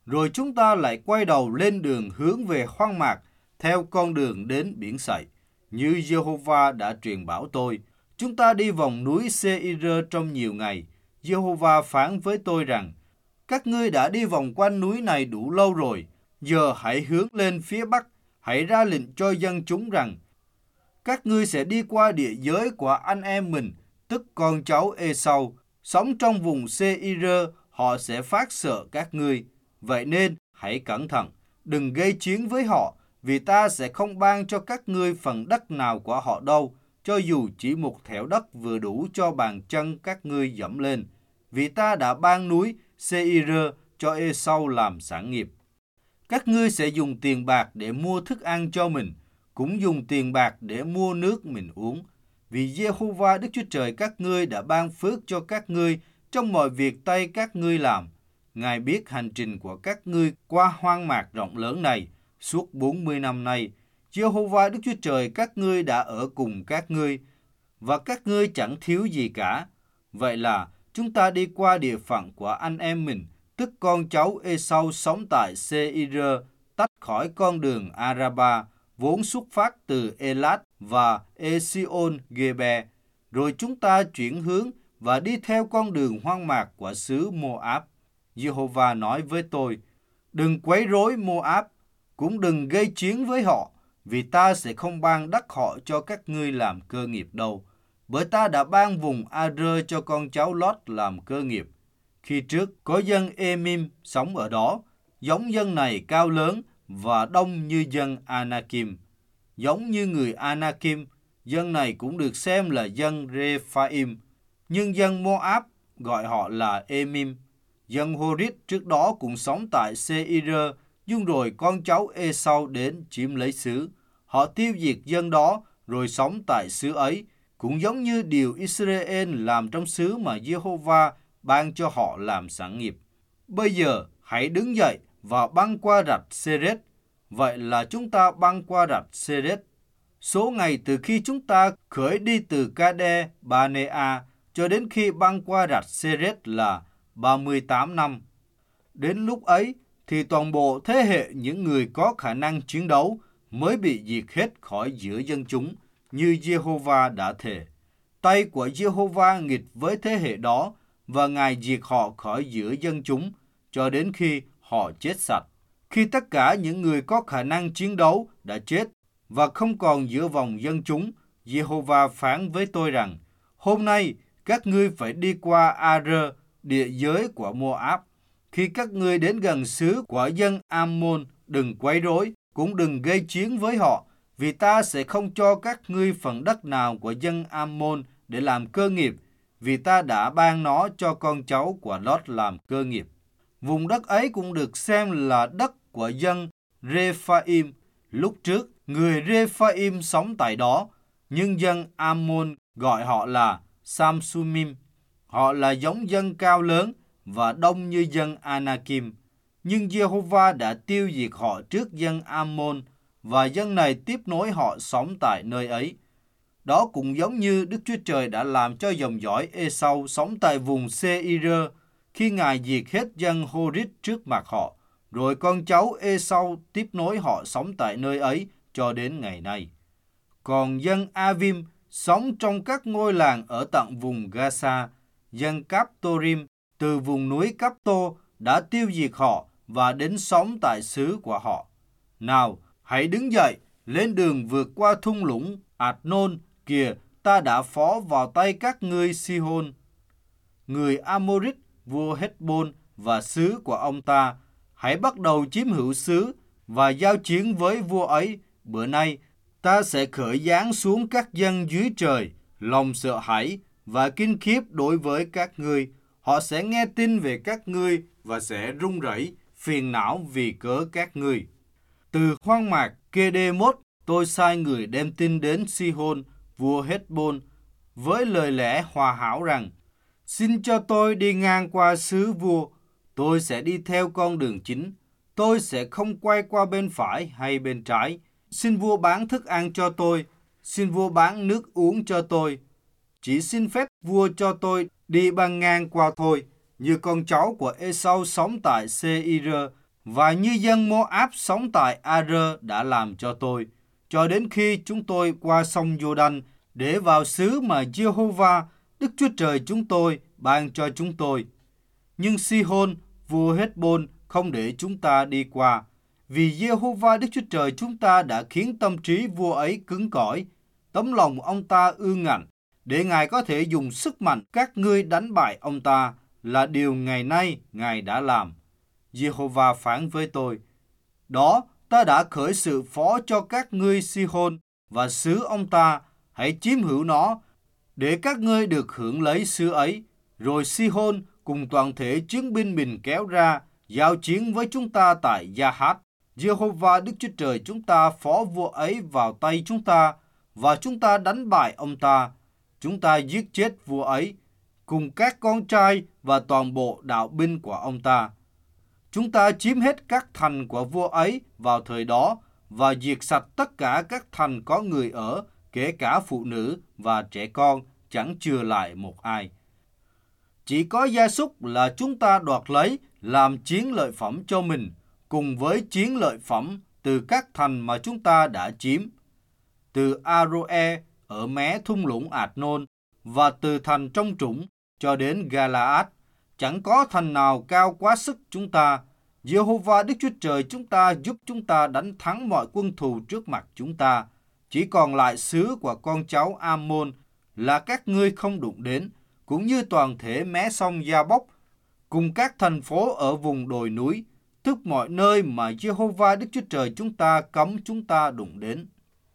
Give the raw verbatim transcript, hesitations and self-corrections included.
Rồi chúng ta lại quay đầu lên đường hướng về hoang mạc, theo con đường đến biển Sậy. Như Giê-hô-va đã truyền bảo tôi, chúng ta đi vòng núi Sê-ir trong nhiều ngày. Giê-hô-va phán với tôi rằng, các ngươi đã đi vòng quanh núi này đủ lâu rồi, giờ hãy hướng lên phía bắc, hãy ra lệnh cho dân chúng rằng, các ngươi sẽ đi qua địa giới của anh em mình, tức con cháu Ê-sau, sống trong vùng Sê-ir, họ sẽ phát sợ các ngươi. Vậy nên, hãy cẩn thận, đừng gây chiến với họ, vì ta sẽ không ban cho các ngươi phần đất nào của họ đâu, cho dù chỉ một thẻo đất vừa đủ cho bàn chân các ngươi dẫm lên, vì ta đã ban núi Sê-ir cho Ê-sau làm sản nghiệp. Các ngươi sẽ dùng tiền bạc để mua thức ăn cho mình, cũng dùng tiền bạc để mua nước mình uống, vì Giê-hô-va Đức Chúa Trời các ngươi đã ban phước cho các ngươi trong mọi việc tay các ngươi làm. Ngài biết hành trình của các ngươi qua hoang mạc rộng lớn này suốt bốn mươi năm nay. Giê-hô-va Đức Chúa Trời các ngươi đã ở cùng các ngươi, và các ngươi chẳng thiếu gì cả. Vậy là chúng ta đi qua địa phận của anh em mình, tức con cháu Ê-sau sống tại Sê-ir, tách khỏi con đường A-ra-ba, vốn xuất phát từ Ê-lát và Ê-si-ôn-gê-be. Rồi chúng ta chuyển hướng và đi theo con đường hoang mạc của xứ Mô-áp. Giê-hô-va nói với tôi, đừng quấy rối Mô-áp, cũng đừng gây chiến với họ, vì ta sẽ không ban đất họ cho các ngươi làm cơ nghiệp đâu. Bởi ta đã ban vùng A-rơ cho con cháu Lót làm cơ nghiệp. Khi trước có dân Ê-mim sống ở đó, giống dân này cao lớn và đông như dân Anakim. Giống như người Anakim, dân này cũng được xem là dân Rephaim, nhưng dân Moab gọi họ là Ê-mim. Dân Hô-rít trước đó cũng sống tại Sê-ir, nhưng rồi con cháu Ê-sau đến chiếm lấy xứ. Họ tiêu diệt dân đó rồi sống tại xứ ấy, cũng giống như điều Israel làm trong xứ mà Giê-hô-va ban cho họ làm sản nghiệp. Bây giờ hãy đứng dậy và băng qua rạch Sê-rết. Vậy là chúng ta băng qua rạch Sê-rết. Số ngày từ khi chúng ta khởi đi từ Ca-đe-ba-nê-a cho đến khi băng qua rạch Sê-rết là ba mươi tám năm. Đến lúc ấy thì toàn bộ thế hệ những người có khả năng chiến đấu mới bị diệt hết khỏi giữa dân chúng, như Giê-hô-va đã thề. Tay của Giê-hô-va nghịch với thế hệ đó, và Ngài diệt họ khỏi giữa dân chúng, cho đến khi họ chết sạch. Khi tất cả những người có khả năng chiến đấu đã chết và không còn giữa vòng dân chúng, Giê-hô-va phán với tôi rằng, hôm nay các ngươi phải đi qua A-rơ, địa giới của Mô-áp. Khi các ngươi đến gần xứ của dân Am-môn, đừng quấy rối, cũng đừng gây chiến với họ, vì ta sẽ không cho các ngươi phần đất nào của dân Am-môn để làm cơ nghiệp, vì ta đã ban nó cho con cháu của Lót làm cơ nghiệp. Vùng đất ấy cũng được xem là đất của dân Rephaim. Lúc trước, người Rephaim sống tại đó, nhưng dân Am-môn gọi họ là Samsumim. Họ là giống dân cao lớn và đông như dân Anakim. Nhưng Giê-hô-va đã tiêu diệt họ trước dân Am-môn, và dân này tiếp nối họ sống tại nơi ấy. Đó cũng giống như Đức Chúa Trời đã làm cho dòng dõi Ê-sau sống tại vùng Sê-ir khi Ngài diệt hết dân Hô-rít trước mặt họ, rồi con cháu Ê-sau tiếp nối họ sống tại nơi ấy cho đến ngày nay. Còn dân A-vim sống trong các ngôi làng ở tận vùng Ga-sa, dân Cáp-tô-rim từ vùng núi Cáp-tô đã tiêu diệt họ và đến sống tại xứ của họ. Nào, hãy đứng dậy, lên đường vượt qua thung lũng Ạt-nôn, kìa, ta đã phó vào tay các ngươi Si-hôn, người Amorit, vua Hét-bôn và xứ của ông ta. Hãy bắt đầu chiếm hữu xứ và giao chiến với vua ấy. Bữa nay, ta sẽ khởi giáng xuống các dân dưới trời, lòng sợ hãi và kinh khiếp đối với các ngươi. Họ sẽ nghe tin về các ngươi và sẽ run rẩy, phiền não vì cớ các ngươi. Từ hoang mạc Kê-đê-mốt, tôi sai người đem tin đến Si-hôn, vua Hét-bôn, với lời lẽ hòa hảo rằng, xin cho tôi đi ngang qua xứ vua, tôi sẽ đi theo con đường chính, tôi sẽ không quay qua bên phải hay bên trái. Xin vua bán thức ăn cho tôi, xin vua bán nước uống cho tôi. Chỉ xin phép vua cho tôi đi băng ngang qua thôi, như con cháu của Ê-sau sống tại Sê-ir, và như dân Moab sống tại Ar đã làm cho tôi, cho đến khi chúng tôi qua sông Giô-đanh để vào xứ mà Giê-hô-va, Đức Chúa Trời chúng tôi ban cho chúng tôi. Nhưng Si-hôn, vua Hét-bôn, không để chúng ta đi qua, vì Giê-hô-va Đức Chúa Trời chúng ta đã khiến tâm trí vua ấy cứng cỏi, tấm lòng ông ta ương ngạnh, để Ngài có thể dùng sức mạnh các ngươi đánh bại ông ta, là điều ngày nay Ngài đã làm. Giê-hô-va phán với tôi, đó, ta đã khởi sự phó cho các ngươi Si-hôn và xứ ông ta, hãy chiếm hữu nó, để các ngươi được hưởng lấy xứ ấy. Rồi Si-hôn cùng toàn thể chiến binh mình kéo ra, giao chiến với chúng ta tại Gia-hát. Giê-hô-va Đức Chúa Trời chúng ta phó vua ấy vào tay chúng ta, và chúng ta đánh bại ông ta. Chúng ta giết chết vua ấy, cùng các con trai và toàn bộ đạo binh của ông ta. Chúng ta chiếm hết các thành của vua ấy vào thời đó và diệt sạch tất cả các thành có người ở, kể cả phụ nữ và trẻ con, chẳng chừa lại một ai. Chỉ có gia súc là chúng ta đoạt lấy làm chiến lợi phẩm cho mình, cùng với chiến lợi phẩm từ các thành mà chúng ta đã chiếm. Từ Aroe ở mé thung lũng Ạt-nôn và từ thành trong trũng cho đến Gala-át, chẳng có thành nào cao quá sức chúng ta. Giê-hô-va Đức Chúa Trời chúng ta giúp chúng ta đánh thắng mọi quân thù trước mặt chúng ta. Chỉ còn lại xứ của con cháu Am-môn là các ngươi không đụng đến, cũng như toàn thể mé sông Gia-bốc, cùng các thành phố ở vùng đồi núi, tức mọi nơi mà Giê-hô-va Đức Chúa Trời chúng ta cấm chúng ta đụng đến.